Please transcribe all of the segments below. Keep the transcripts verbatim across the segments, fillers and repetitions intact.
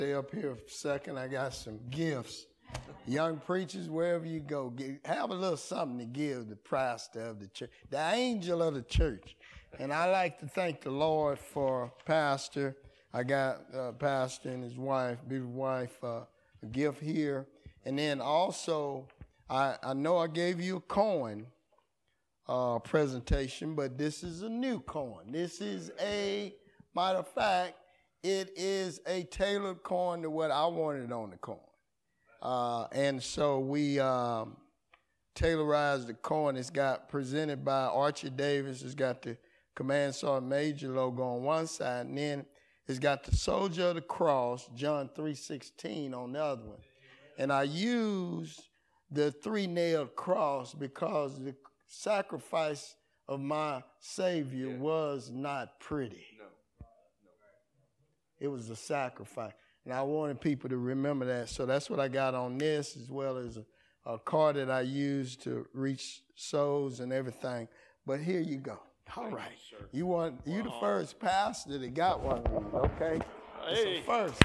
stay up here for a second. I got some gifts. Young preachers, wherever you go, give, have a little something to give the pastor of the church, the angel of the church. And I like to thank the Lord for Pastor. I got uh, Pastor and his wife, beautiful wife, uh, a gift here. And then also, I, I know I gave you a coin uh, presentation, but this is a new coin. This is a, matter of fact, it is a tailored coin to what I wanted on the coin. Uh, and so we um, tailorized the coin. It's got presented by Archie Davis. It's got the Command Sergeant Major logo on one side, and then it's got the Soldier of the Cross, John three sixteen, on the other one. And I used the three-nailed cross because the sacrifice of my Savior yeah. was not pretty. No. No. It was a sacrifice. And I wanted people to remember that. So that's what I got on this, as well as a, a card that I used to reach souls and everything. But here you go. All Thank right. You, you want you wow. the first pastor that got one of these, okay? Hey. It's the first.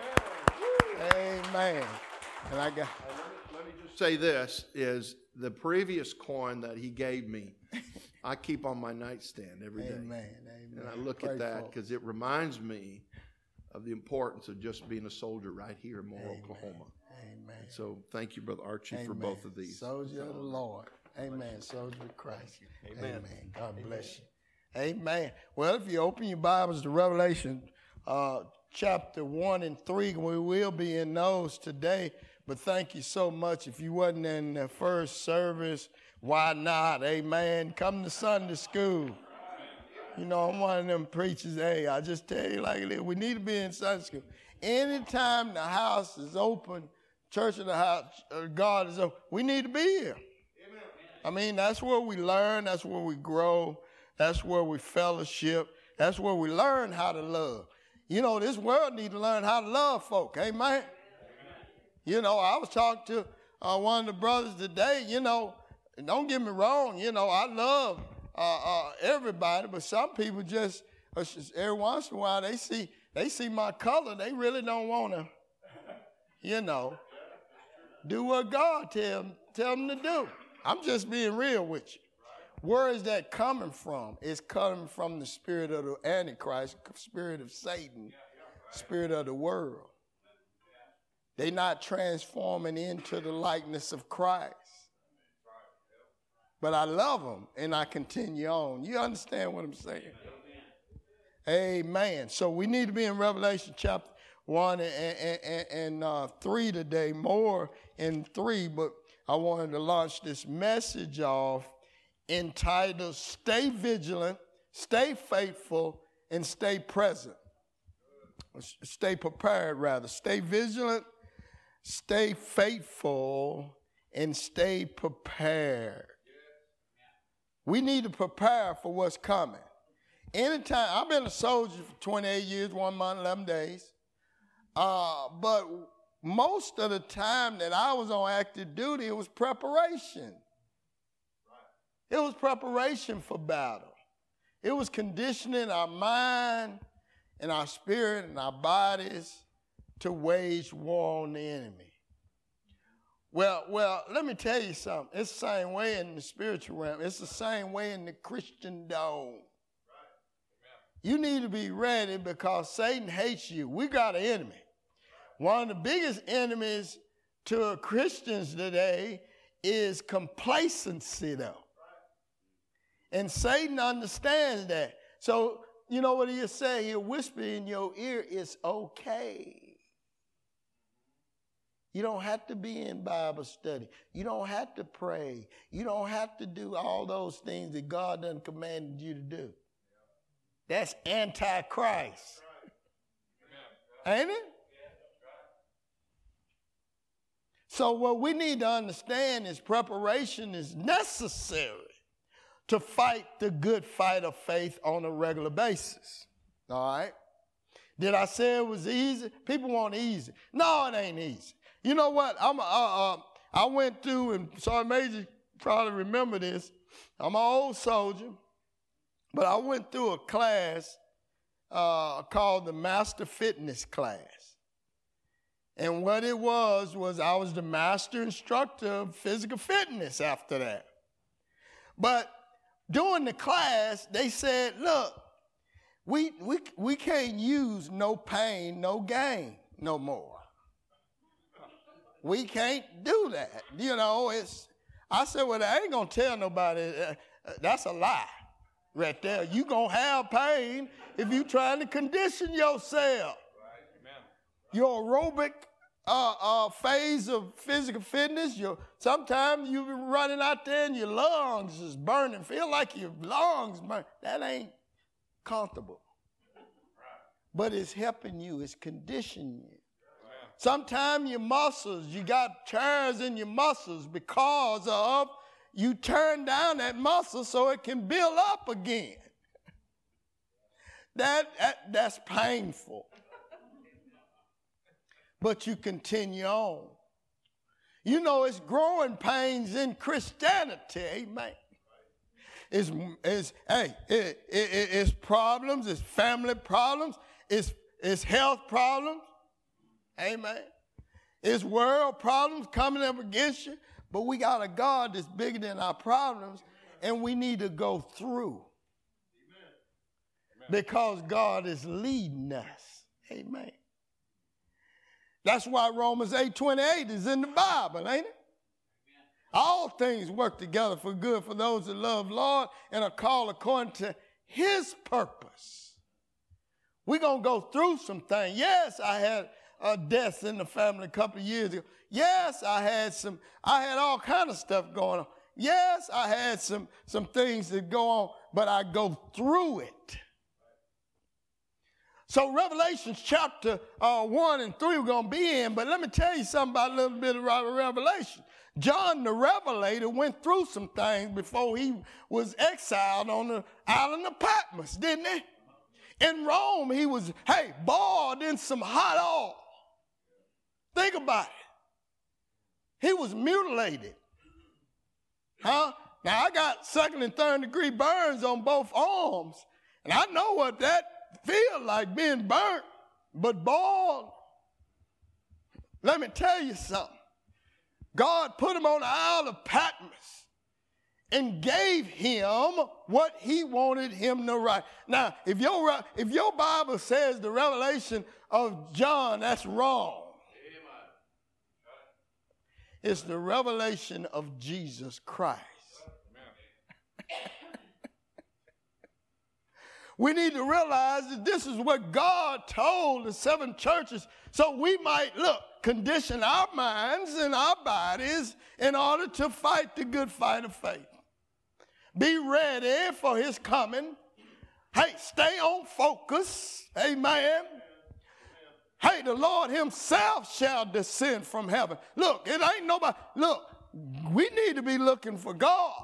Amen. Amen. And I got. Let me, let me just say this: is the previous coin that he gave me, I keep on my nightstand every day. Amen. Amen. And I look Pray at that because it reminds me of the importance of just being a soldier right here in Moore, Amen. Oklahoma. Amen. So thank you, Brother Archie, Amen. for both of these. Soldier of the Lord. Amen. Soldier of Christ. Amen. Amen. God bless you. Amen. Well, if you open your Bibles to Revelation uh, chapter one and three, we will be in those today. But thank you so much. If you wasn't in the first service, why not? Amen. Come to Sunday school. You know, I'm one of them preachers. Hey, I just tell you like it is. We need to be in Sunday school. Anytime the house is open, church of the house, uh, God is open, we need to be here. Amen. I mean, that's where we learn. That's where we grow. That's where we fellowship. That's where we learn how to love. You know, this world needs to learn how to love folk. Amen. Amen. You know, I was talking to uh, one of the brothers today. You know, don't get me wrong. You know, I love Uh, uh, everybody, but some people just, uh, every once in a while, they see they see my color, they really don't want to, you know, do what God tell, tell them to do. I'm just being real with you. Where is that coming from? It's coming from the spirit of the Antichrist, spirit of Satan, spirit of the world. They're not transforming into the likeness of Christ. But I love them, and I continue on. You understand what I'm saying? Amen. Amen. So we need to be in Revelation chapter one and, and, and uh, three today, more in three. But I wanted to launch this message off entitled, Stay Vigilant, Stay Faithful, and Stay Present. Stay prepared, rather. Stay vigilant, stay faithful, and stay prepared. We need to prepare for what's coming. Anytime, I've been a soldier for twenty-eight years, one month, eleven days. Uh, but most of the time that I was on active duty, it was preparation. It was preparation for battle. It was conditioning our mind and our spirit and our bodies to wage war on the enemy. Well, well, let me tell you something. It's the same way in the spiritual realm. It's the same way in the Christian dome. You need to be ready because Satan hates you. We got an enemy. One of the biggest enemies to Christians today is complacency, though. And Satan understands that. So, you know what he'll say? He'll whisper in your ear, it's okay. You don't have to be in Bible study. You don't have to pray. You don't have to do all those things that God done commanded you to do. That's antichrist. Ain't it? So what we need to understand is preparation is necessary to fight the good fight of faith on a regular basis. All right? Did I say it was easy? People want easy. No, it ain't easy. You know what? I'm a, uh, uh, I went through, and Sergeant Major probably remember this. I'm an old soldier, but I went through a class uh, called the Master Fitness class. And what it was, was I was the master instructor of physical fitness after that. But during the class, they said, look, we, we, we can't use no pain, no gain no more. We can't do that. You know, it's, I said, well, I ain't going to tell nobody. Uh, that's a lie right there. You going to have pain if you trying to condition yourself. Your aerobic uh, uh, phase of physical fitness, your, sometimes you be running out there and your lungs is burning. Feel like your lungs burn. That ain't comfortable. But it's helping you. It's conditioning you. Sometimes your muscles, you got tears in your muscles because of you turn down that muscle so it can build up again. That, that that's painful. But you continue on. You know, it's growing pains in Christianity, amen. It's, it's hey, it, it, it's problems, it's family problems, it's, it's health problems, amen. It's world problems coming up against you, but we got a God that's bigger than our problems, and we need to go through. Because God is leading us, amen. That's why Romans eight twenty-eight is in the Bible, ain't it? All things work together for good for those that love Lord and are called according to his purpose. We're going to go through some things. Yes, I had a death in the family a couple of years ago. Yes, I had some, I had all kind of stuff going on. Yes, I had some, some things that go on, but I go through it. So Revelation chapter uh, one and three we're going to be in, but let me tell you something about a little bit of Revelation. John the Revelator went through some things before he was exiled on the island of Patmos, didn't he? In Rome, he was, hey, boiled in some hot oil. Think about it. He was mutilated. Huh? Now, I got second and third degree burns on both arms, and I know what that feel like, being burnt, but boiled. Let me tell you something. God put him on the Isle of Patmos and gave him what he wanted him to write. Now, if your, if your Bible says the revelation of John, that's wrong. It's the revelation of Jesus Christ. We need to realize that this is what God told the seven churches, so we might, look, condition our minds and our bodies in order to fight the good fight of faith. Be ready for his coming. Hey, stay on focus. Amen. Hey, the Lord himself shall descend from heaven. Look, it ain't nobody. Look, we need to be looking for God.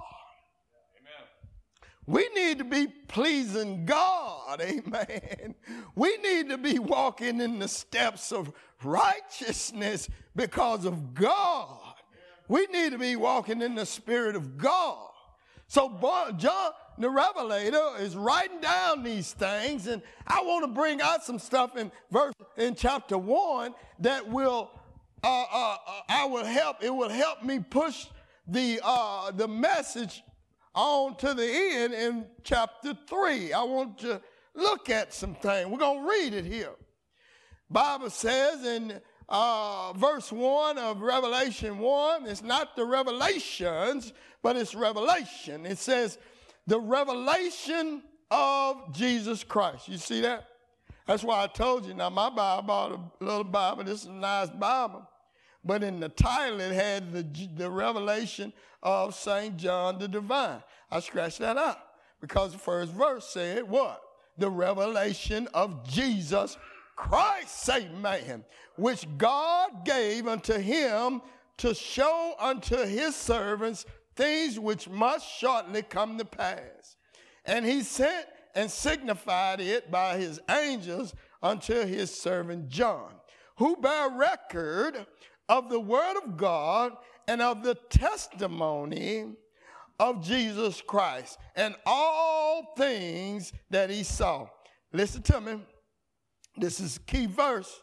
We need to be pleasing God, amen. We need to be walking in the steps of righteousness because of God. We need to be walking in the Spirit of God. So John the Revelator is writing down these things, and I want to bring out some stuff in verse in chapter one that will uh, uh, I will help. It will help me push the uh, the message on to the end in chapter three. I want to look at some things. We're going to read it here. Bible says in uh, verse one of Revelation one, it's not the revelations, but it's revelation. It says the revelation of Jesus Christ. You see that? That's why I told you. Now, my Bible, I bought a little Bible. This is a nice Bible. But in the title, it had the, the revelation of Saint John the Divine. I scratched that out because the first verse said what? The revelation of Jesus Christ, amen, which God gave unto him to show unto his servants things which must shortly come to pass. And he sent and signified it by his angels unto his servant John, who bear record of the word of God and of the testimony of Jesus Christ and all things that he saw. Listen to me. This is a key verse.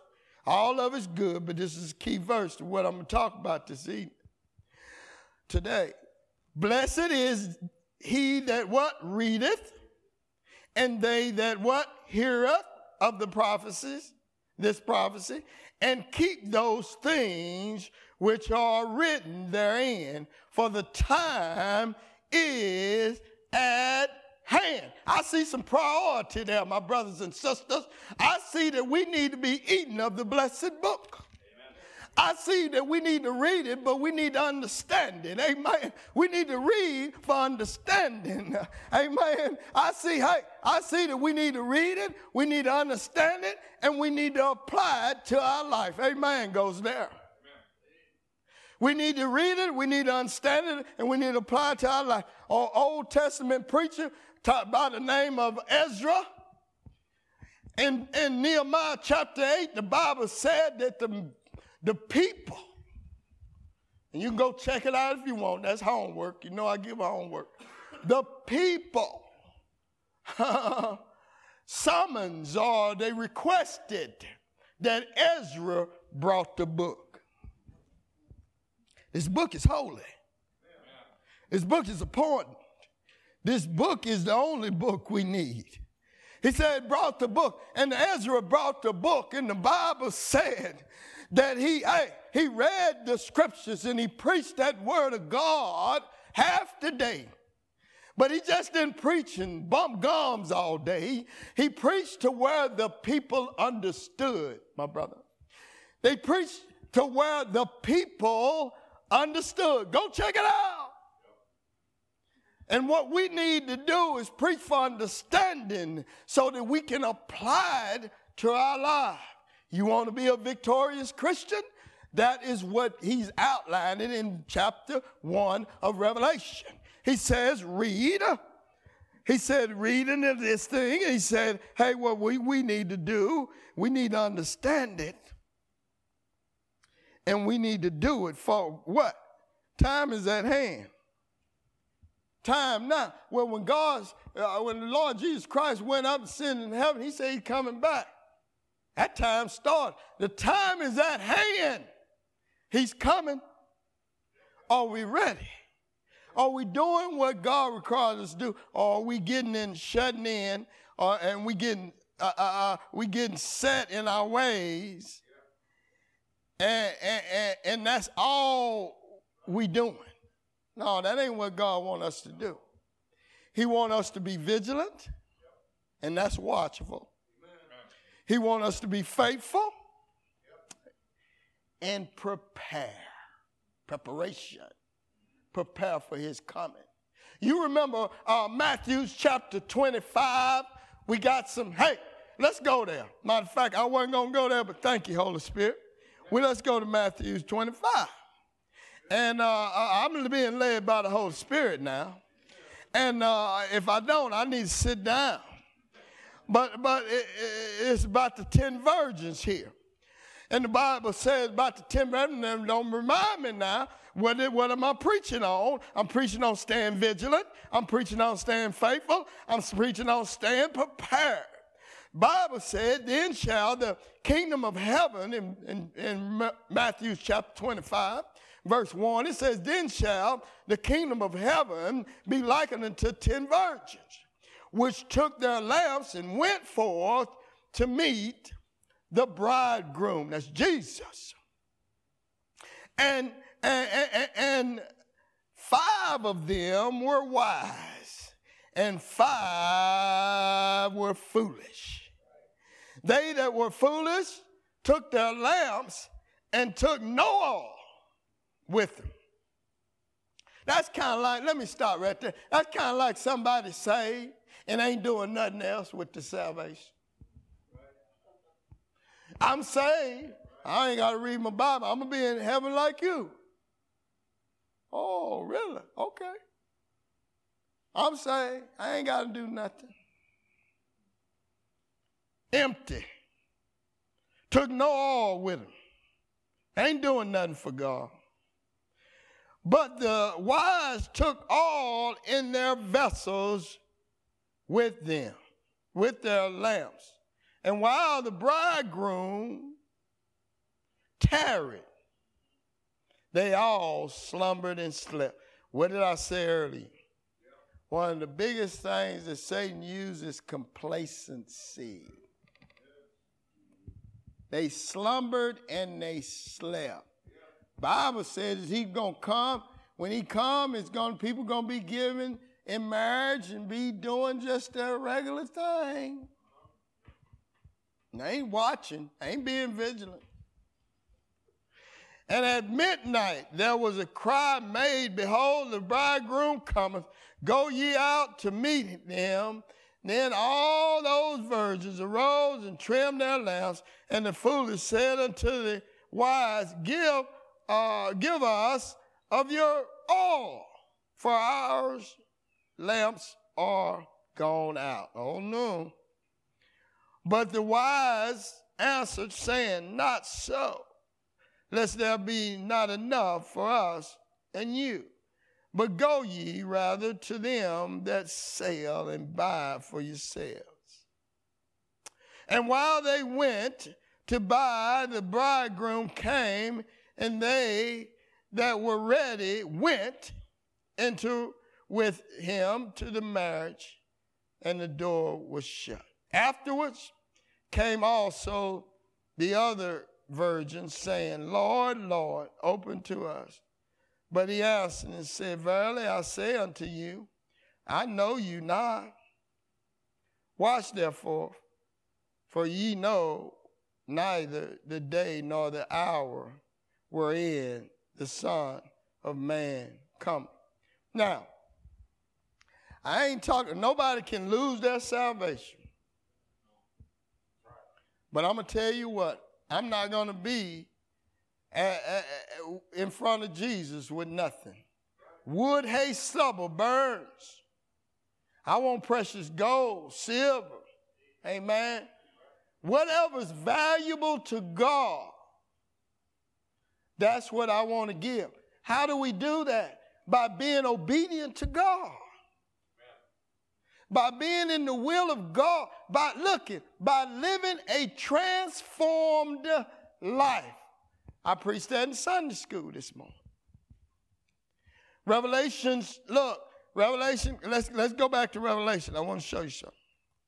All of it's good, but this is a key verse to what I'm going to talk about this evening. Today. Blessed is he that what? Readeth, and they that what? Heareth of the prophecies, this prophecy, and keep those things which are written therein, for the time is at hand. I see some priority there, my brothers and sisters. I see that we need to be eating of the blessed book. I see that we need to read it, but we need to understand it. Amen. We need to read for understanding. Amen. I see, hey, I see that we need to read it, we need to understand it, and we need to apply it to our life. Amen goes there. Amen. We need to read it, we need to understand it, and we need to apply it to our life. An Old Testament preacher taught by the name of Ezra. In, in Nehemiah chapter eight, the Bible said that the The people, and you can go check it out if you want. That's homework. You know I give homework. The people summons or they requested that Ezra brought the book. This book is holy. This book is important. This book is the only book we need. He said, brought the book, and Ezra brought the book, and the Bible said that he, hey, he read the scriptures and he preached that word of God half the day. But he just didn't preach and bump gums all day. He preached to where the people understood, my brother. They preached to where the people understood. Go check it out. And what we need to do is preach for understanding so that we can apply it to our lives. You want to be a victorious Christian? That is what he's outlining in chapter one of Revelation. He says, read. He said, read into this thing. He said, hey, what we, we need to do, we need to understand it. And we need to do it for what? Time is at hand. Time now. Well, when God's, uh, when the Lord Jesus Christ went up and ascended in heaven, he said he's coming back. That time started. The time is at hand. He's coming. Are we ready? Are we doing what God requires us to do? Or are we getting in, shutting in, or, and we getting, uh, uh, uh, we getting set in our ways? And, and, and, and that's all we doing. No, that ain't what God wants us to do. He wants us to be vigilant, and that's watchful. He wants us to be faithful and prepare. Preparation. Prepare for his coming. You remember uh, Matthew chapter twenty-five? We got some, hey, let's go there. Matter of fact, I wasn't going to go there, but thank you, Holy Spirit. Well, let's go to Matthew twenty-five. And uh, I'm being led by the Holy Spirit now. And uh, if I don't, I need to sit down. But but it, it's about the ten virgins here. And the Bible says about the ten virgins, don't remind me now, what, what am I preaching on? I'm preaching on staying vigilant. I'm preaching on staying faithful. I'm preaching on staying prepared. Bible said, then shall the kingdom of heaven, in, in, in Matthew chapter twenty-five, verse one, it says, then shall the kingdom of heaven be likened unto ten virgins, which took their lamps and went forth to meet the bridegroom. That's Jesus. And, and, and, and five of them were wise, and five were foolish. They that were foolish took their lamps and took no oil with them. That's kind of like, let me stop right there. That's kind of like somebody saved and ain't doing nothing else with the salvation. I'm saved. I ain't got to read my Bible. I'm going to be in heaven like you. Oh, really? Okay. I'm saved. I ain't got to do nothing. Empty. Took no oil with him. Ain't doing nothing for God. But the wise took all in their vessels with them, with their lamps. And while the bridegroom tarried, they all slumbered and slept. What did I say earlier? One of the biggest things that Satan uses is complacency. They slumbered and they slept. Bible says he's going to come. When he comes, it's going people going to be given in marriage and be doing just their regular thing. And they ain't watching. They ain't being vigilant. And at midnight there was a cry made, behold, the bridegroom cometh. Go ye out to meet him. Then all those virgins arose and trimmed their lamps. And the foolish said unto the wise, Give, uh, give us of your oil, for our lamps are gone out. Oh no. But the wise answered, saying, Not so, lest there be not enough for us and you. But go ye rather to them that sell and buy for yourselves. And while they went to buy, the bridegroom came, and they that were ready went into with him to the marriage, and the door was shut. Afterwards came also the other virgins, saying, Lord, Lord, open to us. But he answered and said, Verily I say unto you, I know you not. Watch therefore, for ye know neither the day nor the hour wherein the Son of Man cometh. Now, I ain't talking, nobody can lose their salvation. But I'm going to tell you what, I'm not going to be in front of Jesus with nothing. Wood, hay, stubble burns. I want precious gold, silver. Amen. Whatever's valuable to God, that's what I want to give. How do we do that? By being obedient to God. By being in the will of God. By looking, by living a transformed life. I preached that in Sunday school this morning. Revelations, look, Revelation, let's, let's go back to Revelation. I want to show you something.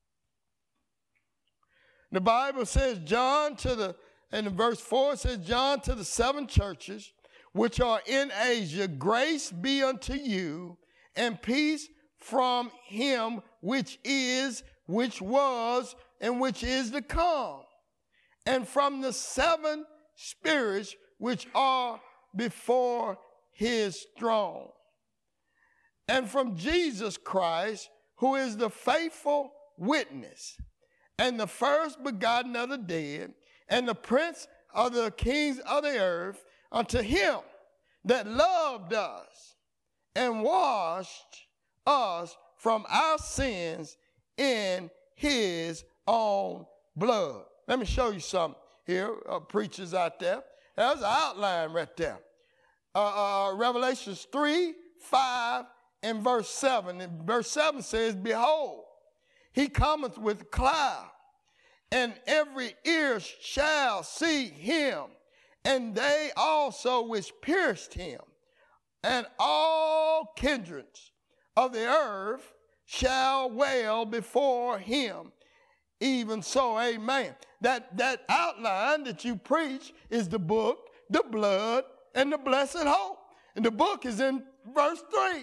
The Bible says, John to the, and in verse four it says, John to the seven churches which are in Asia, grace be unto you, and peace from him which is, which was, and which is to come, and from the seven spirits which are before his throne, and from Jesus Christ, who is the faithful witness, and the first begotten of the dead, and the prince of the kings of the earth, unto him that loved us and washed us from our sins in his own blood. Let me show you something here, uh, preachers out there. There's an outline right there. Uh, uh, Revelations three, five, and verse seven. And verse seven says, Behold, he cometh with cloud, and every ear shall see him, and they also which pierced him, and all kindreds of the earth shall wail before him. Even so, amen. That, that outline that you preach is the book, the blood, and the blessed hope. And the book is in verse three.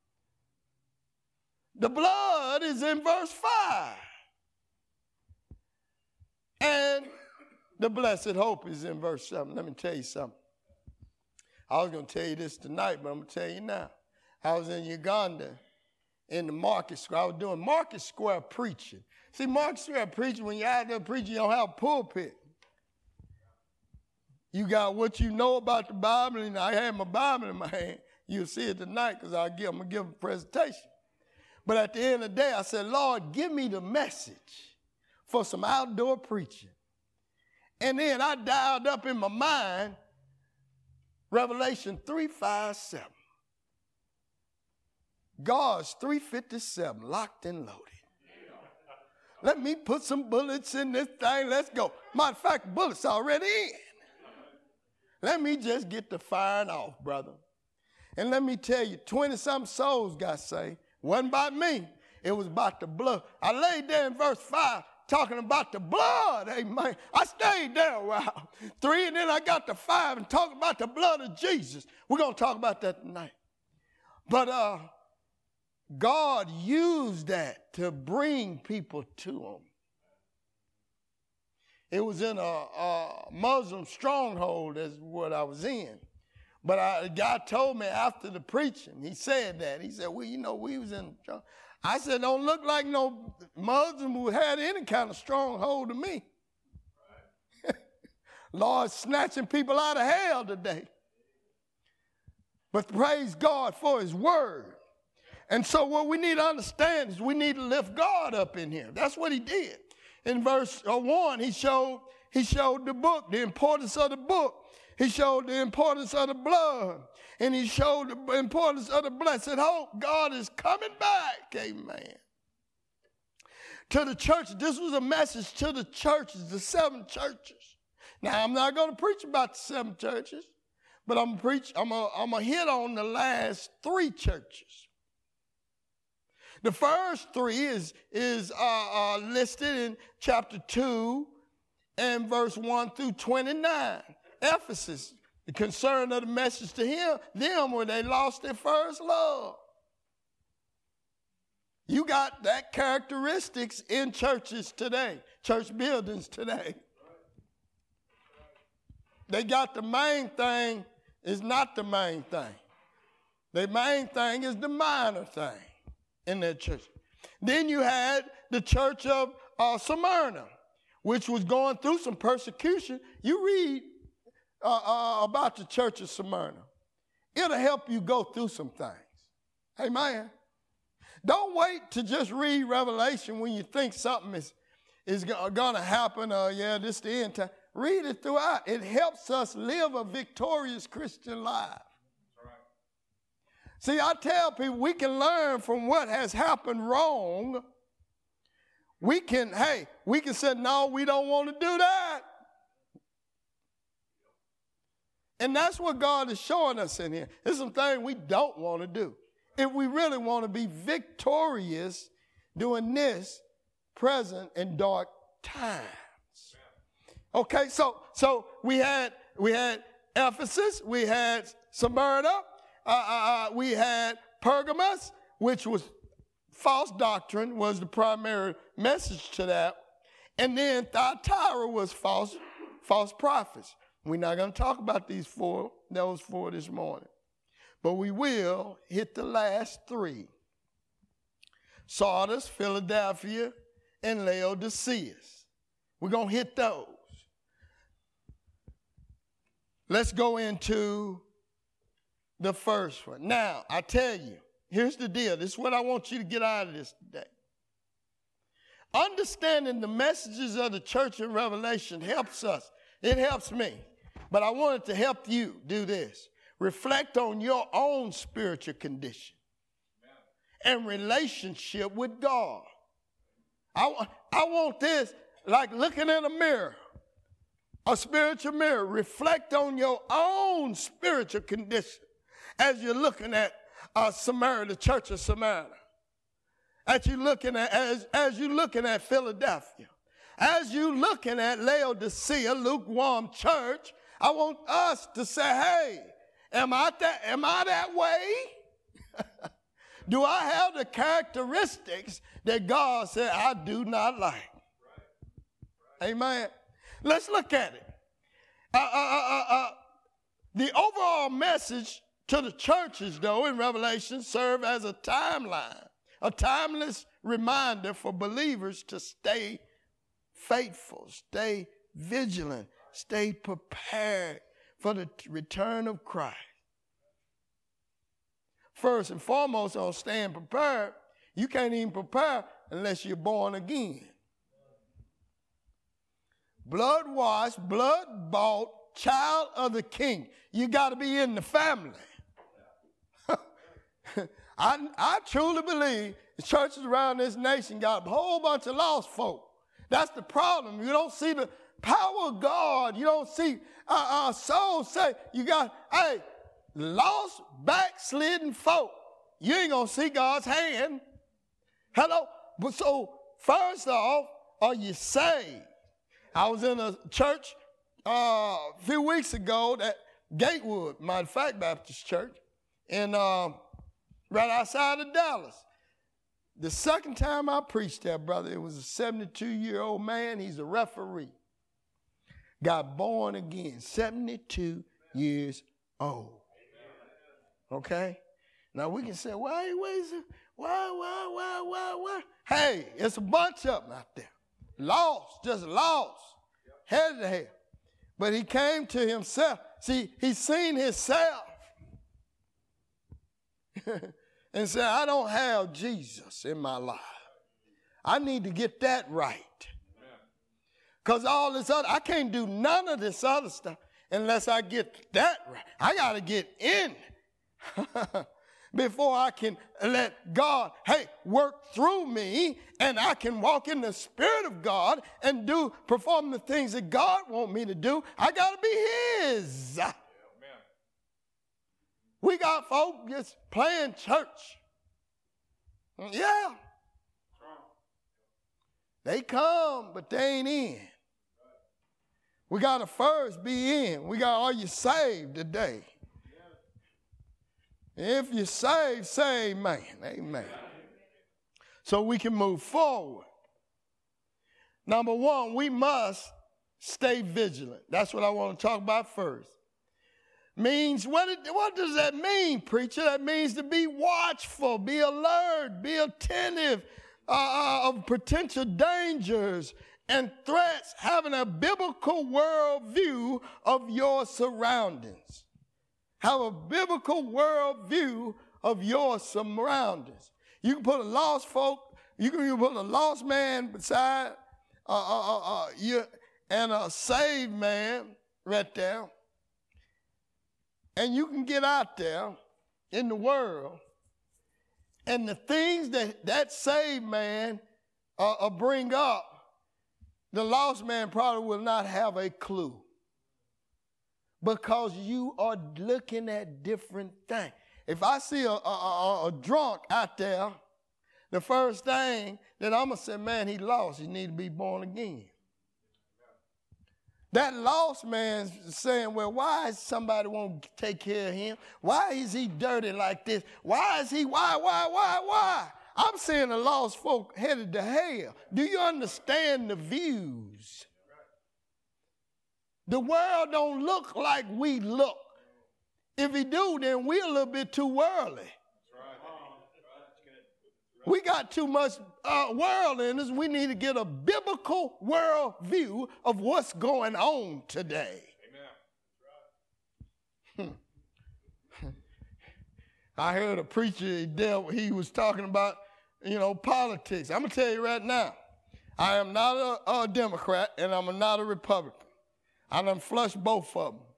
The blood is in verse five. And the blessed hope is in verse seven. Let me tell you something. I was going to tell you this tonight, but I'm going to tell you now. I was in Uganda in the market square. I was doing market square preaching. See, market square preaching, when you're out there preaching, you don't have a pulpit. You got what you know about the Bible, and I had my Bible in my hand. You'll see it tonight because I'm going to give a presentation. But at the end of the day, I said, Lord, give me the message for some outdoor preaching. And then I dialed up in my mind Revelation three, five, seven. God's three fifty-seven, locked and loaded. Let me put some bullets in this thing. Let's go. Matter of fact, bullets already in. Let me just get the firing off, brother. And let me tell you, twenty-something souls got saved. Wasn't about me. It was about the blood. I laid there in verse five talking about the blood. Amen. I stayed there a while. Three, and then I got to five and talking about the blood of Jesus. We're going to talk about that tonight. But uh, God used that to bring people to him. It was in a, a Muslim stronghold is what I was in. But I, God told me after the preaching, he said that. He said, well, you know, we was in, I said, don't look like no Muslim who had any kind of stronghold to me. Right. Lord, snatching people out of hell today. But praise God for his word. And so what we need to understand is we need to lift God up in here. That's what he did. In verse one, he showed, he showed the book, the importance of the book. He showed the importance of the blood. And he showed the importance of the blessed hope. God is coming back. Amen. To the church. This was a message to the churches, the seven churches. Now, I'm not going to preach about the seven churches, but I'm going to preach, I'm going I'm to hit on the last three churches. The first three is, is uh, uh, listed in chapter two and verse one through twenty-nine. Ephesus, the concern of the message to him, them when they lost their first love. You got that characteristics in churches today, church buildings today. They got the main thing is not the main thing. The main thing is the minor thing in their church. Then you had the church of uh, Smyrna, which was going through some persecution. You read uh, uh, about the church of Smyrna. It'll help you go through some things. Amen. Don't wait to just read Revelation when you think something is, is going to happen. Or, yeah, this is the end time. Read it throughout. It helps us live a victorious Christian life. See, I tell people we can learn from what has happened wrong. We can, hey, we can say, no, we don't want to do that. And that's what God is showing us in here. There's some things we don't want to do. If we really want to be victorious during this present and dark times. Okay, so so we had we had Ephesus, we had Smyrna, uh, uh, we had Pergamos, which was false doctrine, was the primary message to that, and then Thyatira was false false prophets. We're not going to talk about these four, those four this morning, but we will hit the last three: Sardis, Philadelphia, and Laodicea. We're going to hit those. Let's go into the first one. Now, I tell you, here's the deal. This is what I want you to get out of this today. Understanding the messages of the church in Revelation helps us. It helps me. But I wanted to help you do this. Reflect on your own spiritual condition and relationship with God. I, I want this like looking in a mirror. A spiritual mirror. Reflect on your own spiritual condition as you're looking at uh, Smyrna, the church of Smyrna. As you're looking at, as, as you're looking at Philadelphia. As you're looking at Laodicea, lukewarm church, I want us to say, hey, am I that, am I that way? Do I have the characteristics that God said I do not like? Right. Amen. Let's look at it. Uh, uh, uh, uh, the overall message to the churches, though, in Revelation serve as a timeline, a timeless reminder for believers to stay faithful, stay vigilant, stay prepared for the return of Christ. First and foremost, on staying prepared, you can't even prepare unless you're born again. Blood-washed, blood-bought, child of the King. You got to be in the family. I, I truly believe the churches around this nation got a whole bunch of lost folk. That's the problem. You don't see the, power of God. You don't see uh, uh, souls say, you got, hey, lost, backslidden folk. You ain't going to see God's hand. Hello? But so, first off, are you saved? I was in a church uh, a few weeks ago, that Gatewood, matter of fact, Baptist Church, in uh, right outside of Dallas. The second time I preached there, brother, it was a seventy-two-year-old man. He's a referee. Got born again, seventy-two years old. Okay? Now we can say, why, why, why, why, why, why, why? Hey, it's a bunch of them out there. Lost, just lost, headed to hell. But he came to himself. See, he's seen himself and said, I don't have Jesus in my life. I need to get that right. Because all this other, I can't do none of this other stuff unless I get that right. I got to get in before I can let God, hey, work through me, and I can walk in the Spirit of God and do, perform the things that God wants me to do. I got to be His. Yeah, we got folk just playing church. Yeah. They come, but they ain't in. We got to first be in. We got, are you saved today? If you're saved, say amen. Amen. So we can move forward. Number one, we must stay vigilant. That's what I want to talk about first. Means, what, it, what does that mean, preacher? That means to be watchful, be alert, be attentive uh, of potential dangers and threats, having a biblical worldview of your surroundings. Have a biblical worldview of your surroundings. You can put a lost folk, you can, you can put a lost man beside uh, uh, uh, uh, you and a saved man right there. And you can get out there in the world, and the things that that saved man uh, uh, bring up, the lost man probably will not have a clue. Because you are looking at different things. If I see a, a, a, a drunk out there, the first thing that I'm going to say, man, he lost. He need to be born again. That lost man's saying, well, why is somebody won't take care of him? Why is he dirty like this? Why is he, why, why, why, why? I'm seeing a lost folk headed to hell. Do you understand the views? The world don't look like we look. If he do, then we're a little bit too worldly. We got too much uh, world in us. We need to get a biblical world view of what's going on today. Amen. Hmm. I heard a preacher, he, dealt, he was talking about, you know, politics. I'm going to tell you right now, I am not a, a Democrat and I'm not a Republican. I done flushed both of them.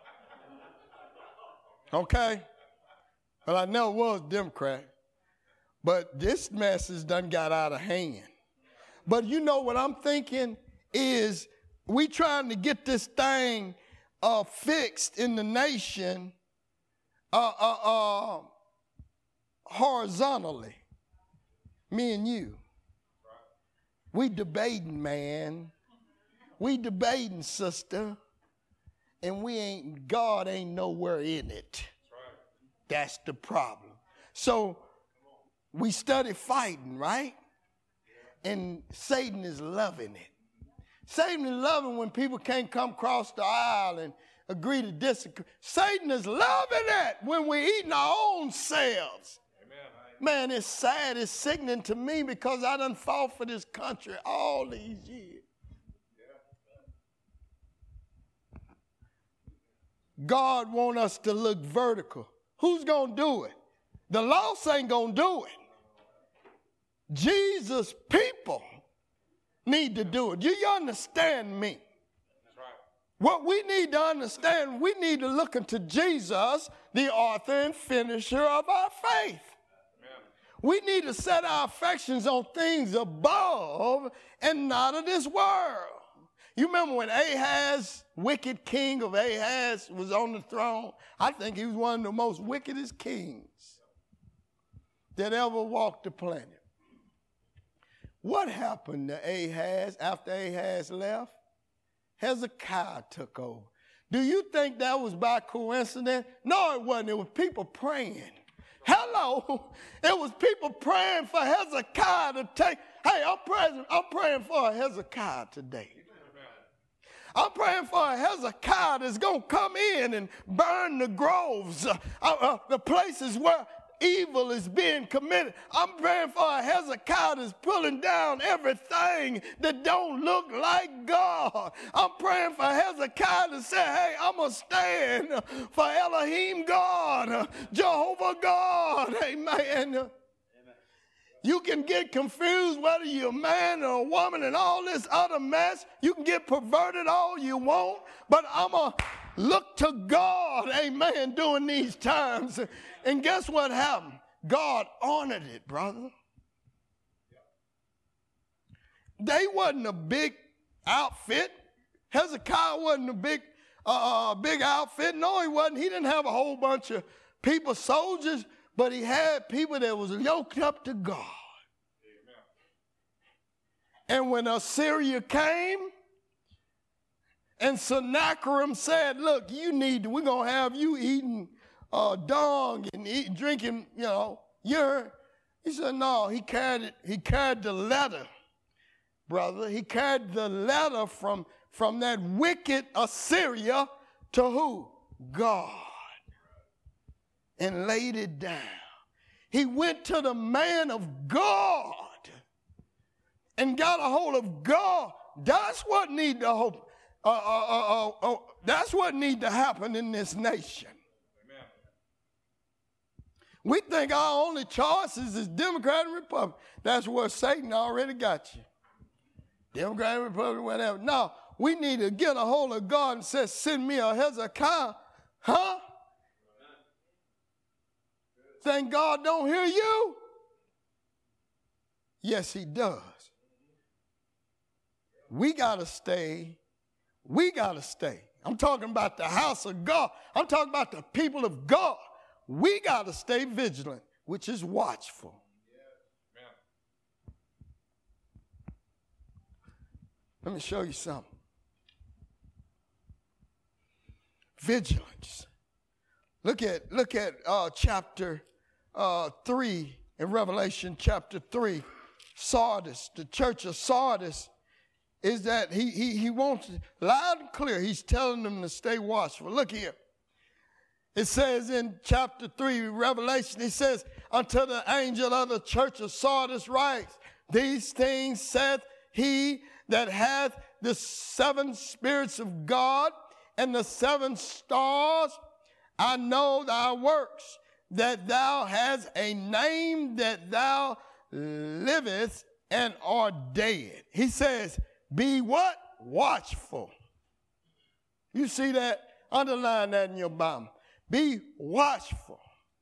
Okay? But I never was a Democrat. But this message done got out of hand. But you know what I'm thinking is we trying to get this thing uh, fixed in the nation uh, uh, uh, horizontally. Me and you. We debating, man. We debating, sister. And we ain't, God ain't nowhere in it. That's the problem. So we study fighting, right? And Satan is loving it. Satan is loving when people can't come across the aisle and agree to disagree. Satan is loving it when we're eating our own selves. Amen. Man, it's sad, it's sickening to me because I done fought for this country all these years. God want us to look vertical. Who's going to do it? The lost ain't going to do it. Jesus' people need to do it. Do you understand me? That's right. What we need to understand, we need to look into Jesus, the author and finisher of our faith. Amen. We need to set our affections on things above and not of this world. You remember when Ahaz, wicked king of Ahaz, was on the throne? I think he was one of the most wickedest kings that ever walked the planet. What happened to Ahaz after Ahaz left? Hezekiah took over. Do you think that was by coincidence? No, it wasn't. It was people praying. Hello. It was people praying for Hezekiah to take. Hey, I'm praying, I'm praying for a Hezekiah today. I'm praying for a Hezekiah that's going to come in and burn the groves, uh, uh, the places where evil is being committed. I'm praying for a Hezekiah that's pulling down everything that don't look like God. I'm praying for Hezekiah to say, hey, I'm going to stand for Elohim God, Jehovah God. Amen. You can get confused whether you're a man or a woman and all this other mess. You can get perverted all you want, but I'm going to look to God, amen, during these times. And guess what happened? God honored it, brother. They wasn't a big outfit. Hezekiah wasn't a big, uh, big outfit. No, he wasn't. He didn't have a whole bunch of people, soldiers, but he had people that was yoked up to God. Amen. And when Assyria came, and Sennacherib said, look, you need to, we're going to have you eating uh, dung and eat, drinking, you know, urine. He said, no, he carried it, he carried the letter, brother. He carried the letter from, from that wicked Assyria to who? God. And laid it down. He went to the man of God and got a hold of God. That's what need to hope. Uh, uh, uh, uh, uh, that's what need to happen in this nation. Amen. We think our only choices is Democrat and Republican. That's where Satan already got you. Democrat and Republican, whatever. No, we need to get a hold of God and say, send me a Hezekiah. Huh? Think God don't hear you? Yes, he does. We got to stay. We got to stay. I'm talking about the house of God. I'm talking about the people of God. We got to stay vigilant, which is watchful. Let me show you something. Vigilance. Look at, look at uh, chapter uh, three in Revelation chapter three. Sardis, the church of Sardis, is that he, he, he wants, loud and clear, he's telling them to stay watchful. Look here. It says in chapter three, Revelation, he says, unto the angel of the church of Sardis writes, these things saith he that hath the seven spirits of God and the seven stars. I know thy works, that thou hast a name, that thou livest and art dead. He says, be what? Watchful. You see that? Underline that in your Bible. Be watchful.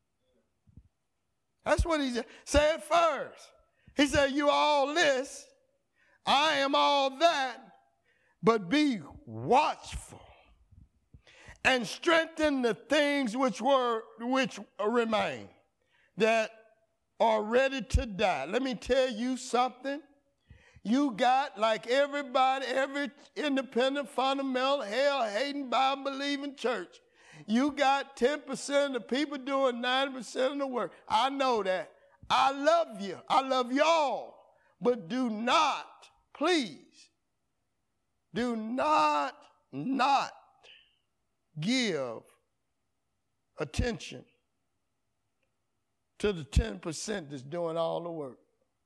That's what he said first. He said, you all this, I am all that, but be watchful and strengthen the things which were which remain, that are ready to die. Let me tell you something. You got, like everybody, every independent, fundamental, hell-hating, Bible-believing church, you got ten percent of the people doing ninety percent of the work. I know that. I love you. I love y'all. But do not, please, do not, not give attention to the ten percent that's doing all the work.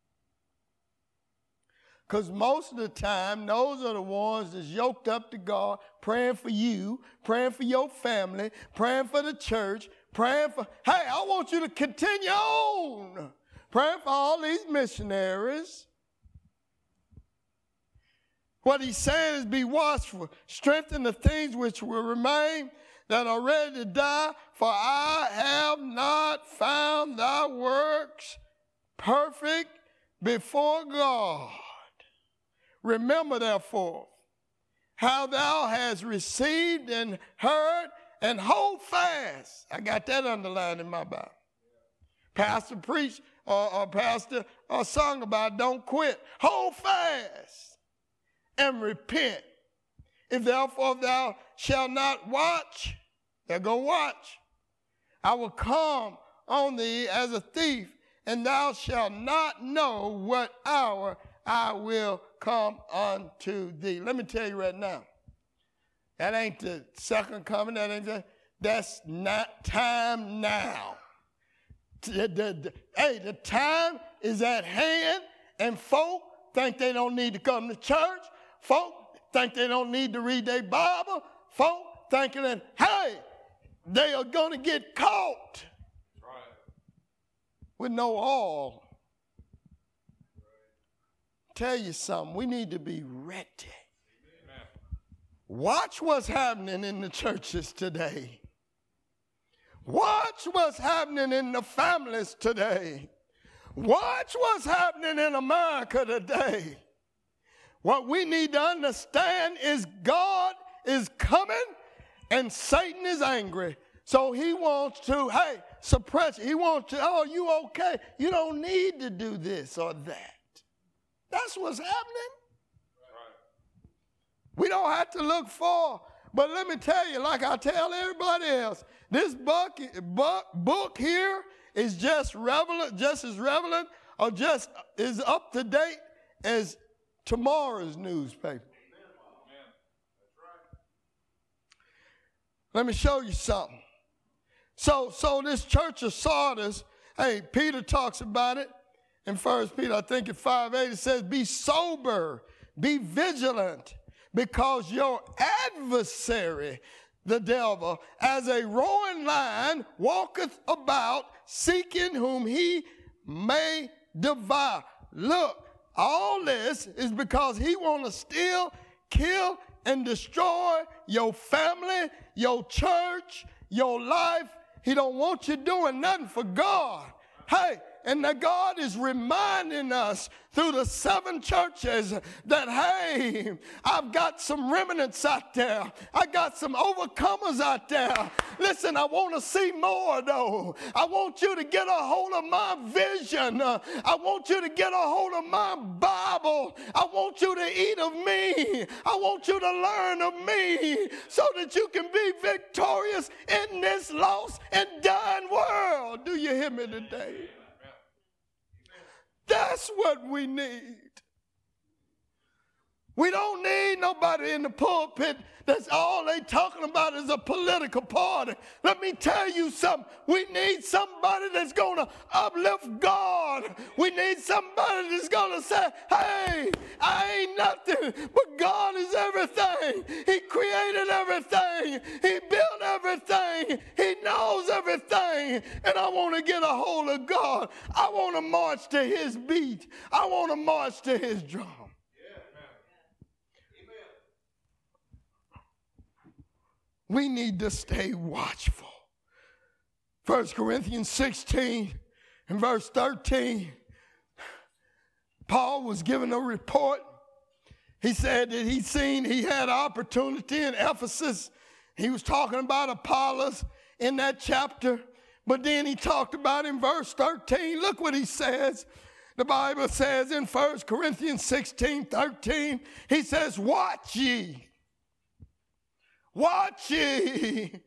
Because most of the time, those are the ones that's yoked up to God, praying for you, praying for your family, praying for the church, praying for, hey, I want you to continue on, praying for all these missionaries. What he's saying is be watchful, strengthen the things which will remain that are ready to die, for I have not found thy works perfect before God. Remember, therefore, how thou hast received and heard, and hold fast. I got that underlined in my Bible. Pastor preached or, or pastor or sung about don't quit. Hold fast and repent. If therefore thou shalt not watch, there go watch, I will come on thee as a thief, and thou shalt not know what hour I will come unto thee. Let me tell you right now, that ain't the second coming. That ain't the, that's not time now. The, the, the, hey, the time is at hand, and folk think they don't need to come to church. Folk think they don't need to read their Bible. Folk thinking that, hey, they are going to get caught right. with no oil. Tell you something, we need to be ready. Amen. Watch what's happening in the churches today. Watch what's happening in the families today. Watch what's happening in America today. What we need to understand is God is coming and Satan is angry. So he wants to, hey, suppress it. He wants to, oh, you okay? You don't need to do this or that. That's what's happening. We don't have to look for, but let me tell you, like I tell everybody else, this book, book, book here is just relevant, just as relevant or just as up to date as tomorrow's newspaper. Let me show you something. So, so this church of Sardis, hey, Peter talks about it. In First Peter, I think in five eight, it says, be sober, be vigilant, because your adversary, the devil, as a roaring lion, walketh about, seeking whom he may devour. Look, all this is because he want to steal, kill, and destroy your family, your church, your life. He don't want you doing nothing for God. Hey, and that God is reminding us through the seven churches that, hey, I've got some remnants out there. I got some overcomers out there. Listen, I want to see more, though. I want you to get a hold of my vision. Uh, I want you to get a hold of my Bible. I want you to eat of me. I want you to learn of me so that you can be victorious in this lost and dying world. Do you hear me today? That's what we need. We don't need nobody in the pulpit that's all they talking about is a political party. Let me tell you something. We need somebody that's going to uplift God. We need somebody that's going to say, hey, I ain't nothing, but God is everything. He created everything. He built everything. He knows everything. And I want to get a hold of God. I want to march to his beat. I want to march to his drum. We need to stay watchful. First Corinthians sixteen and verse thirteen, Paul was given a report. He said that he seen he had opportunity in Ephesus. He was talking about Apollos in that chapter. But then he talked about in verse thirteen. Look what he says. The Bible says in First Corinthians sixteen, thirteen, he says, watch ye. Watch ye.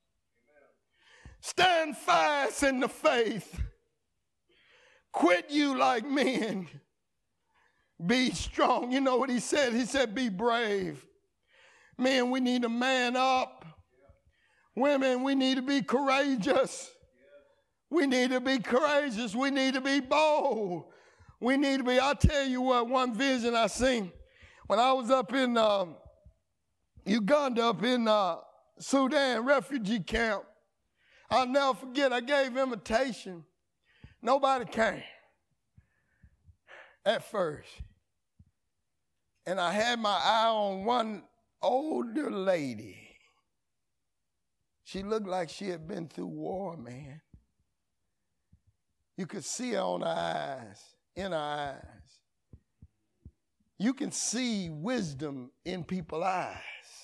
Stand fast in the faith. Quit you like men. Be strong. You know what he said? He said, be brave. Men, we need to man up. Women, we need to be courageous. We need to be courageous. We need to be bold. We need to be, I'll tell you what, one vision I seen when I was up in uh, Uganda, up in uh, Sudan refugee camp. I'll never forget, I gave invitation. Nobody came at first. And I had my eye on one older lady. She looked like she had been through war, man. You could see her on her eyes, in her eyes. you can see wisdom in people's eyes.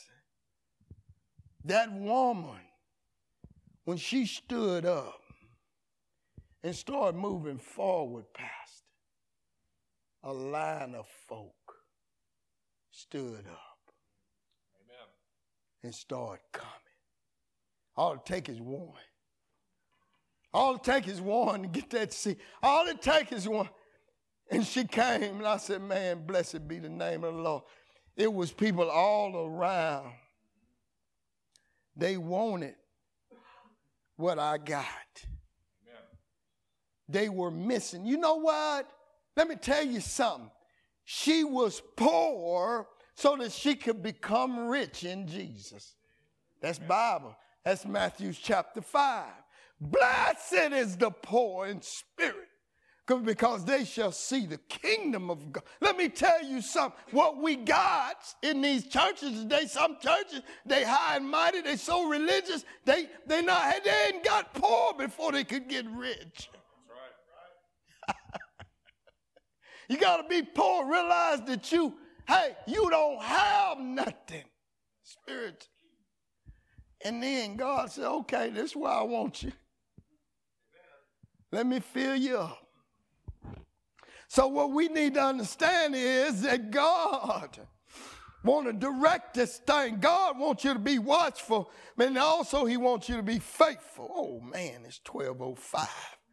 That woman, when she stood up and started moving forward past a line of folk, stood up Amen. And started coming. All it takes is one. All it takes is one to get that seat. All it takes is one. And she came, and I said, man, blessed be the name of the Lord. It was people all around. They wanted what I got. Amen. They were missing. You know what? Let me tell you something. She was poor so that she could become rich in Jesus. That's Bible. That's Matthew chapter five. Blessed is the poor in spirit, because they shall see the kingdom of God. Let me tell you something. What we got in these churches today, some churches, they high and mighty, they so religious, they they not they ain't got poor before they could get rich. That's right. right. You got to be poor. Realize that you, hey, you don't have nothing. Spirit. And then God said, okay, this is where I want you. Let me fill you up. So what we need to understand is that God wants to direct this thing. God wants you to be watchful, but also he wants you to be faithful. Oh, man, it's twelve oh five.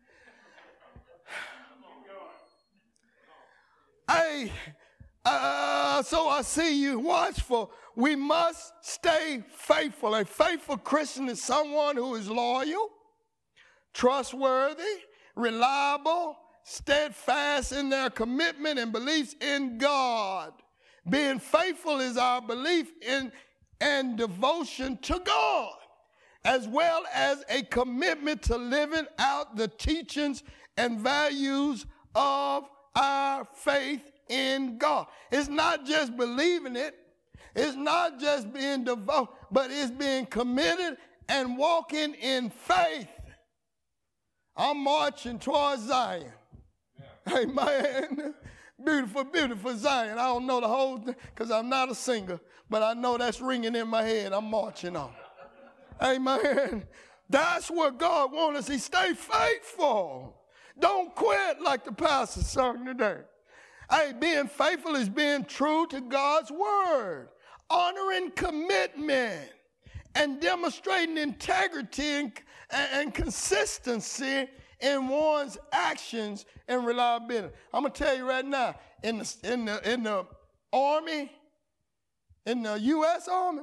Hey, uh, so I see you watchful. We must stay faithful. A faithful Christian is someone who is loyal, trustworthy, reliable, steadfast in their commitment and beliefs in God. Being faithful is our belief in and devotion to God, as well as a commitment to living out the teachings and values of our faith in God. It's not just believing it. It's not just being devout, but it's being committed and walking in faith. I'm marching towards Zion. Yeah. Amen. Beautiful, beautiful Zion. I don't know the whole thing because I'm not a singer, but I know that's ringing in my head. I'm marching on. Amen. That's what God wants us. He stay faithful. Don't quit like the pastor sung today. Hey, being faithful is being true to God's word, honoring commitment, and demonstrating integrity and, and, and consistency in one's actions and reliability. I'm gonna tell you right now, in the in the in the army, in the U S Army,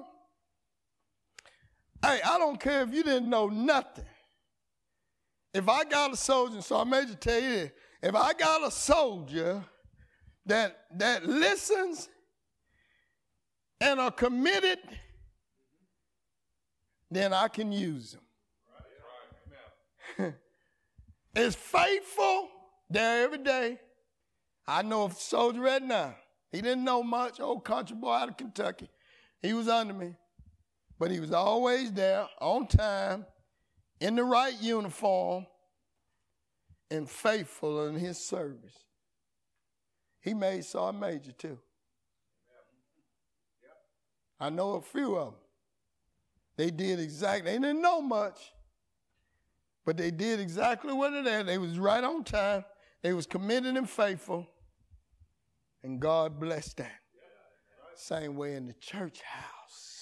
hey, I don't care if you didn't know nothing. If I got a soldier, so I made you tell you this, if I got a soldier that that listens and are committed, then I can use them. Right, right. Is faithful there every day. I know a soldier right now. He didn't know much, old country boy out of Kentucky. He was under me. But he was always there, on time, in the right uniform, and faithful in his service. He made Sergeant Major too. I know a few of them. They did exactly, they didn't know much, but they did exactly what it is. They was right on time. They was committed and faithful, and God blessed that. Same way in the church house.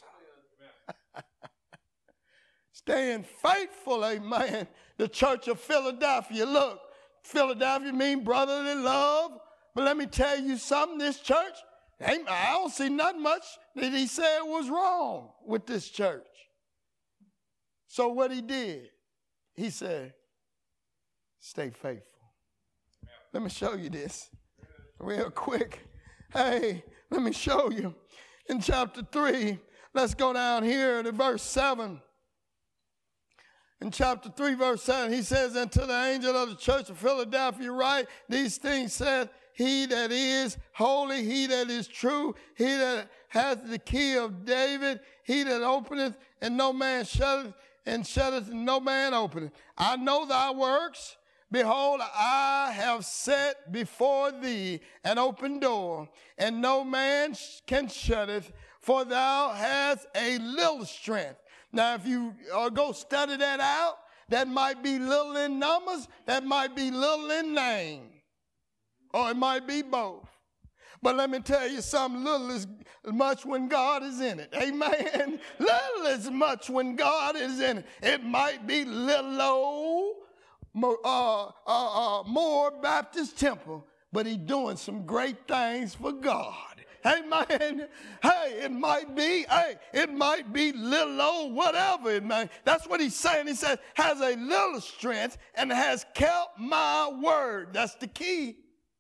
Staying faithful, amen. The church of Philadelphia. Look, Philadelphia means brotherly love. But let me tell you something, this church, I don't see not much that he said was wrong with this church. So what he did, he said, stay faithful. Let me show you this real quick. Hey, let me show you. In chapter three, let's go down here to verse seven. In chapter three, verse seven, he says, and to the angel of the church of Philadelphia write, these things said, he that is holy, he that is true, he that hath the key of David, he that openeth and no man shutteth, and shutteth and no man openeth. I know thy works, Behold, I have set before thee an open door, and no man can shut it, for thou hast a little strength. Now, if you uh, go study that out, that might be little in numbers, that might be little in name, or it might be both. But let me tell you something, little is much when God is in it. Amen. Little is much when God is in it. It might be little old uh, uh, uh, Moore Baptist Temple, but he's doing some great things for God. Amen. Hey, it might be, hey, it might be little old, whatever it may. That's what he's saying. He says, has a little strength and has kept my word. That's the key.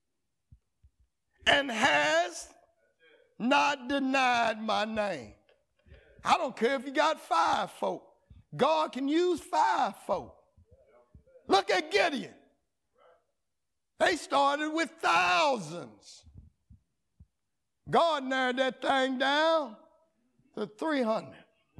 And has not denied my name. I don't care if you got five folk. God can use five folk. Look at Gideon. They started with thousands. God narrowed that thing down to three hundred.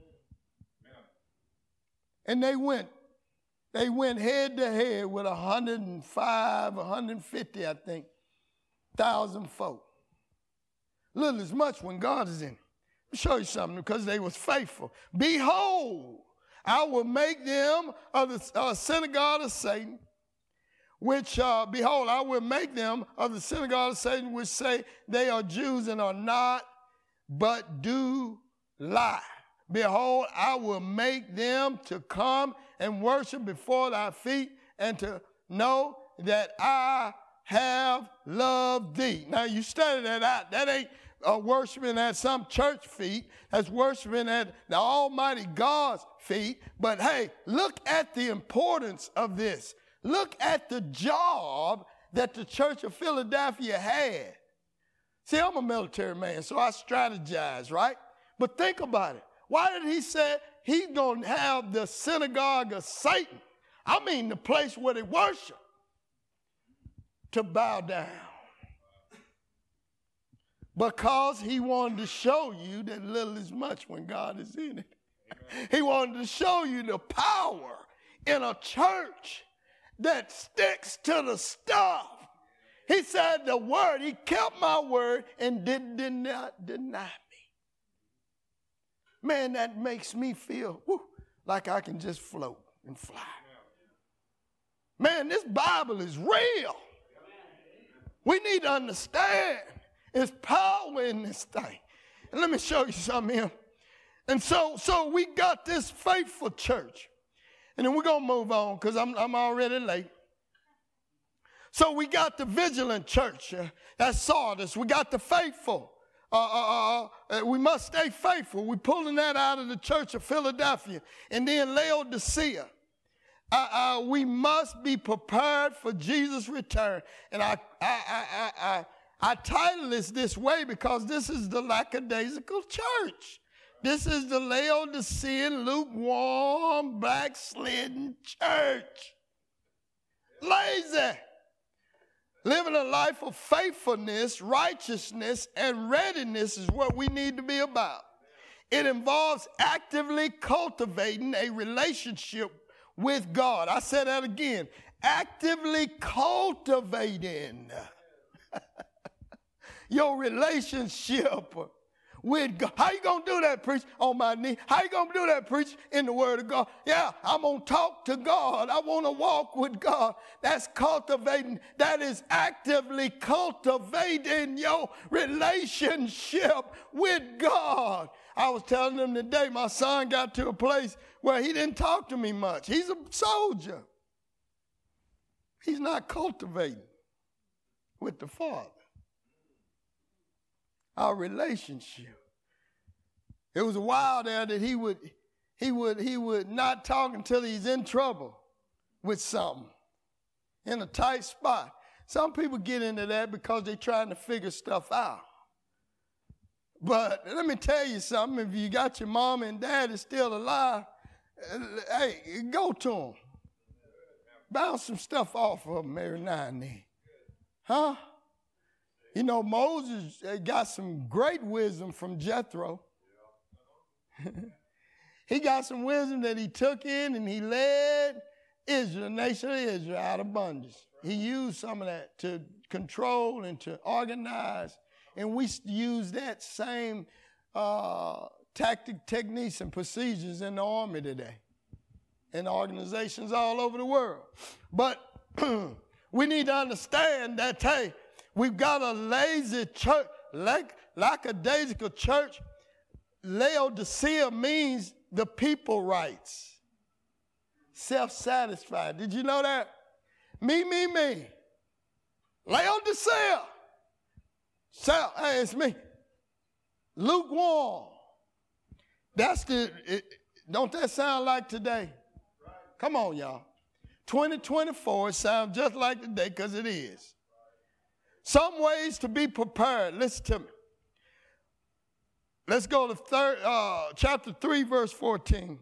And they went, they went head to head with one hundred five, one hundred fifty, I think, thousand folk. Little is much when God is in it. Let me show you something, because they was faithful. Behold, I will make them of the uh, synagogue of Satan, which, uh, behold, I will make them of the synagogue of Satan, which say they are Jews and are not, but do lie. Behold, I will make them to come and worship before thy feet, and to know that I have loved thee. Now, you study that out. That ain't uh, worshiping at some church feet. That's worshiping at the Almighty God's feet. But, hey, look at the importance of this. Look at the job that the Church of Philadelphia had. See, I'm a military man, so I strategize, right? But think about it. Why did he say he's going to have the synagogue of Satan? I mean the place where they worship, to bow down. Because he wanted to show you that little is much when God is in it. Amen. He wanted to show you the power in a church that sticks to the stuff. He said the word, he kept my word and did, did not deny me. Man, that makes me feel whoo, like I can just float and fly. Man, this Bible is real. We need to understand there's power in this thing. And let me show you something here. And so, so we got this faithful church. And then we're going to move on because I'm, I'm already late. So we got the vigilant church. Uh, that's Sardis. We got the faithful. Uh, uh, uh, we must stay faithful. We're pulling that out of the Church of Philadelphia. And then Laodicea. Uh, uh, we must be prepared for Jesus' return. And I, I, I, I, I, I title this this way because this is the lackadaisical church. This is the Laodicean, lukewarm, backslidden church. Lazy. Living a life of faithfulness, righteousness, and readiness is what we need to be about. It involves actively cultivating a relationship with God. I said that again. Actively cultivating your relationship with God. How you going to do that, preach? On my knee. How you going to do that, preach? In the word of God. Yeah, I'm going to talk to God. I want to walk with God. That's cultivating. That is actively cultivating your relationship with God. I was telling them today, my son got to a place where he didn't talk to me much. He's a soldier. He's not cultivating with the Father. Our relationship. It was a while there that he would, he would, he would not talk until he's in trouble with something, in a tight spot. Some people get into that because they're trying to figure stuff out. But let me tell you something. If you got your mom and dad is still alive, hey, go to them. Bounce some stuff off of them every now and then. Huh? You know, Moses got some great wisdom from Jethro. He got some wisdom that he took in and he led Israel, the nation of Israel, out of bondage. He used some of that to control and to organize. And we use that same uh, tactic, techniques, and procedures in the army today, in organizations all over the world. But we need to understand that, hey, we've got a lazy church, like, lackadaisical church. Laodicea means the people rights. Self-satisfied. Did you know that? Me, me, me. Laodicea. Self, hey, it's me. Lukewarm. That's the, it, don't that sound like today? Come on, y'all. twenty twenty-four, it sounds just like today because it is. Some ways to be prepared. Listen to me. Let's go to third, uh, chapter three, verse fourteen.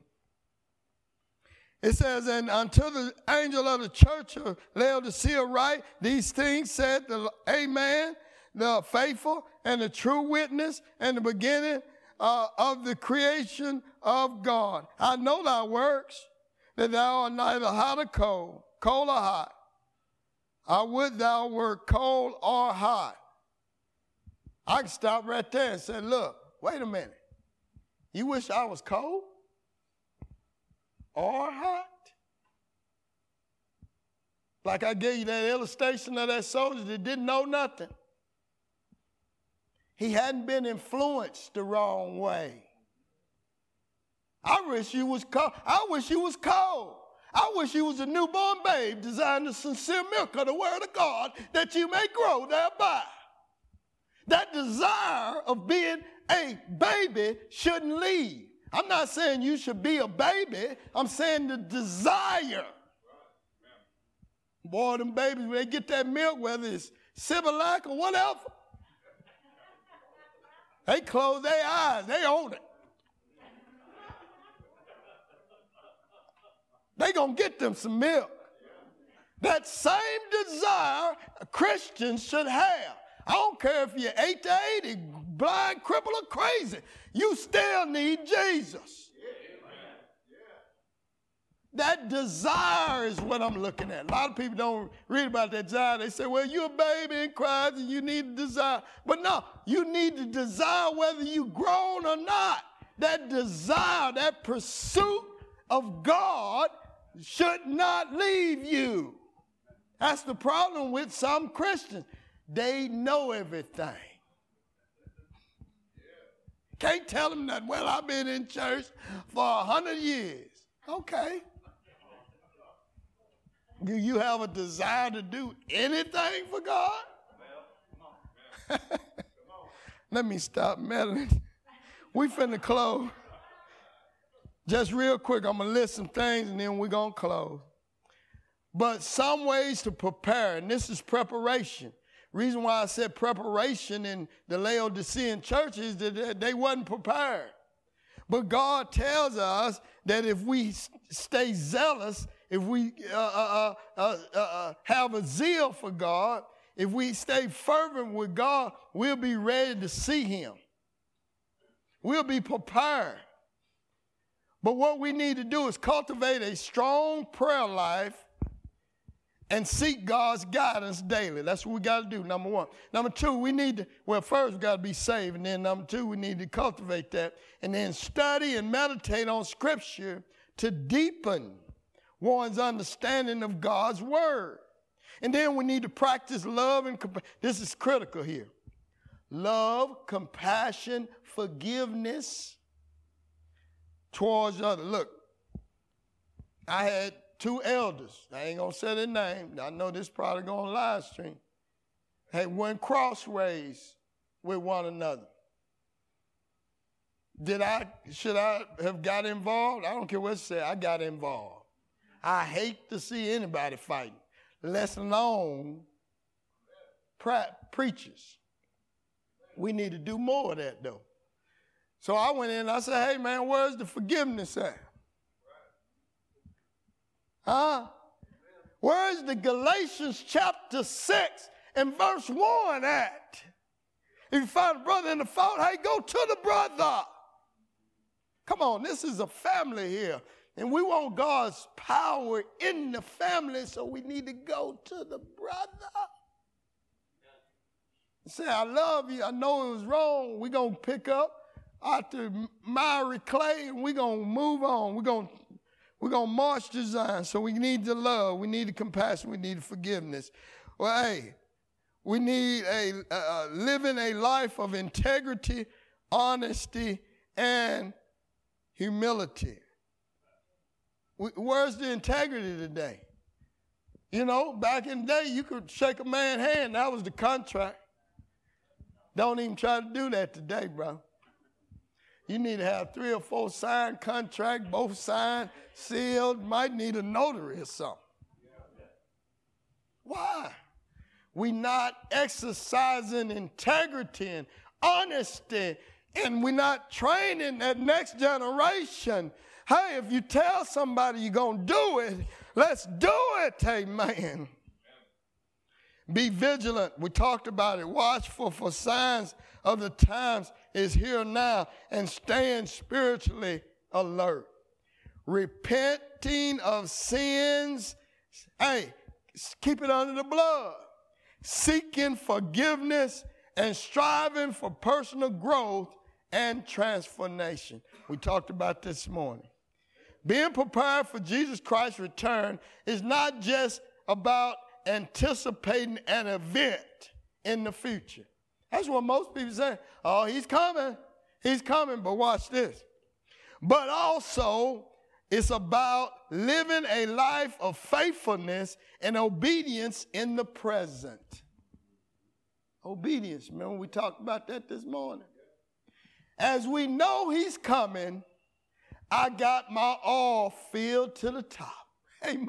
It says, and unto the angel of the church of Laodicea write, these things said the Amen, the faithful and the true witness and the beginning uh, of the creation of God. I know thy works, that thou art neither hot or cold, cold or hot. I would thou were cold or hot. I can stop right there and say, look, wait a minute. You wish I was cold or hot? Like I gave you that illustration of that soldier that didn't know nothing. He hadn't been influenced the wrong way. I wish you was cold. I wish you was cold. I wish you was a newborn babe designed the sincere milk of the word of God that you may grow thereby. That desire of being a baby shouldn't leave. I'm not saying you should be a baby. I'm saying the desire. Boy, them babies, when they get that milk, whether it's Similac or whatever, they close their eyes. They own it. They gonna get them some milk. That same desire Christians should have. I don't care if you're eight to eighty, blind, crippled, or crazy. You still need Jesus. That desire is what I'm looking at. A lot of people don't read about that desire. They say, well, you're a baby in Christ and you need to desire. But no, you need to desire whether you've grown or not. That desire, that pursuit of God should not leave you. That's the problem with some Christians. They know everything. Can't tell them that, well, I've been in church for a hundred years. Okay. Do you have a desire to do anything for God? Let me stop meddling. We finna close. Just real quick, I'm going to list some things and then we're going to close. But some ways to prepare, and this is preparation. Reason why I said preparation in the Laodicean church is that they wasn't prepared. But God tells us that if we stay zealous, if we uh, uh, uh, uh, uh, have a zeal for God, if we stay fervent with God, we'll be ready to see him. We'll be prepared. But what we need to do is cultivate a strong prayer life and seek God's guidance daily. That's what we got to do, number one. Number two, we need to, well, first we got to be saved. And then number two, we need to cultivate that. And then study and meditate on Scripture to deepen one's understanding of God's Word. And then we need to practice love and compassion. This is critical here. Love, compassion, forgiveness towards others. Look, I had two elders. I ain't going to say their name. I know this probably going to live stream. Had one crossways with one another. Did I, should I have got involved? I don't care what it said. I got involved. I hate to see anybody fighting, let alone pre- preachers. We need to do more of that, though. So I went in and I said, hey, man, where's the forgiveness at? Huh? Where's the Galatians chapter six and verse one at? If you find a brother in the fault, hey, go to the brother. Come on, this is a family here. And we want God's power in the family, so we need to go to the brother. Say, I love you. I know it was wrong. We're going to pick up out the miry clay and we're going to move on. We're going to we're going to march to Zion. So we need the love. We need the compassion. We need the forgiveness. Well, hey, we need a uh, living a life of integrity, honesty, and humility. We, where's the integrity today? You know, back in the day, you could shake a man's hand. That was the contract. Don't even try to do that today, bro. You need to have three or four signed contracts, both signed, sealed. Might need a notary or something. Why? We not exercising integrity and honesty, and we're not training that next generation. Hey, if you tell somebody you're going to do it, let's do it, amen. Be vigilant. We talked about it. Watchful for signs of the times is here now, and staying spiritually alert. Repenting of sins. Hey, keep it under the blood. Seeking forgiveness and striving for personal growth and transformation. We talked about this morning. Being prepared for Jesus Christ's return is not just about anticipating an event in the future. That's what most people say. Oh, he's coming. He's coming, but watch this. But also, it's about living a life of faithfulness and obedience in the present. Obedience. Remember we talked about that this morning. As we know he's coming, I got my all filled to the top. Amen.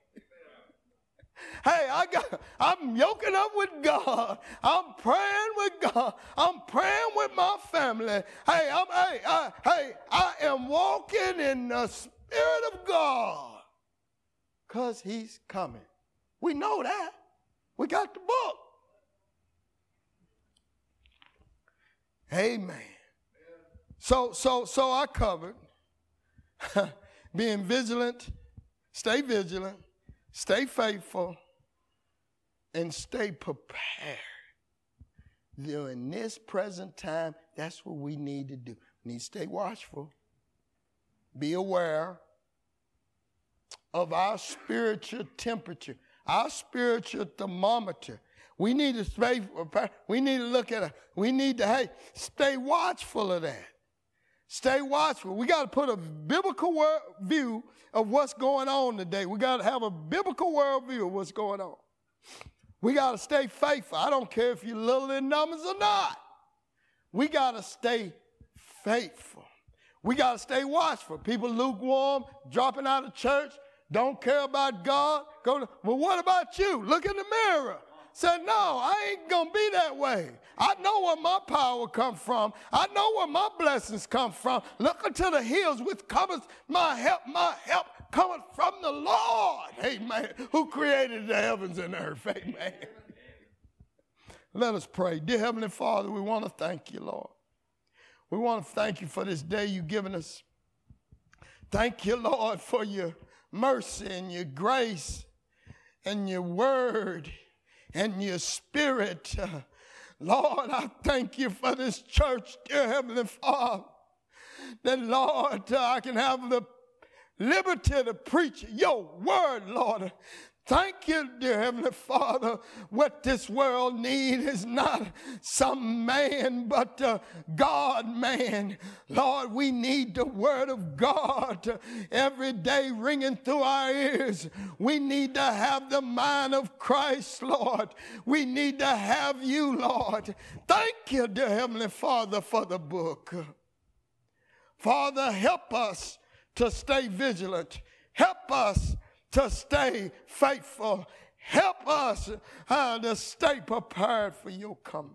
Hey, I got, I'm yoking up with God. I'm praying with God. I'm praying with my family. Hey, I'm, hey, I, hey, I am walking in the Spirit of God because he's coming. We know that. We got the book. Amen. So, so, so I covered being vigilant, stay vigilant, stay faithful, and stay prepared. During this present time, that's what we need to do. We need to stay watchful. Be aware of our spiritual temperature, our spiritual thermometer. We need to stay, we need to look at it. We need to, hey, stay watchful of that. Stay watchful. We got to put a biblical world view of what's going on today. We got to have a biblical world view of what's going on. We got to stay faithful. I don't care if you're little in numbers or not. We got to stay faithful. We got to stay watchful. People lukewarm, dropping out of church, don't care about God. Go to, well, what about you? Look in the mirror. Say, no, I ain't going to be that way. I know where my power comes from. I know where my blessings come from. Look unto the hills which cometh my help. My help cometh from the Lord, amen, who created the heavens and earth, amen. Let us pray. Dear Heavenly Father, we want to thank you, Lord. We want to thank you for this day you've given us. Thank you, Lord, for your mercy and your grace and your word and your spirit. Uh, Lord, I thank you for this church, dear Heavenly Father, that, Lord, uh, I can have the liberty to preach your word, Lord. Thank you, dear Heavenly Father. What this world needs is not some man, but uh, God, man. Lord, we need the word of God every day ringing through our ears. We need to have the mind of Christ, Lord. We need to have you, Lord. Thank you, dear Heavenly Father, for the book. Father, help us to stay vigilant. Help us to stay faithful. Help us uh, to stay prepared for your coming.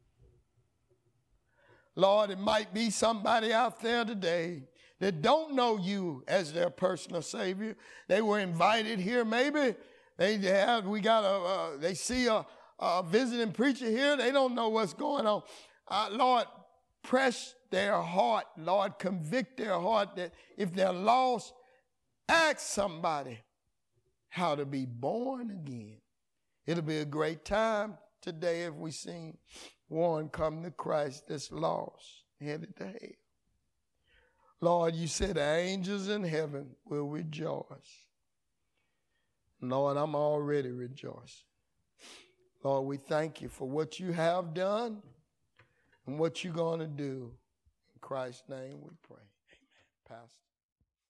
Lord, it might be somebody out there today that don't know you as their personal Savior. They were invited here. Maybe they have, we got a, uh, they see a, a visiting preacher here. They don't know what's going on. Uh, Lord, press their heart. Lord, convict their heart that if they're lost, Ask somebody how to be born again. It'll be a great time today if we see one come to Christ that's lost, headed to hell. Lord, you said the angels in heaven will rejoice. Lord, I'm already rejoicing. Lord, we thank you for what you have done and what you're going to do. In Christ's name we pray. Amen. Pastor.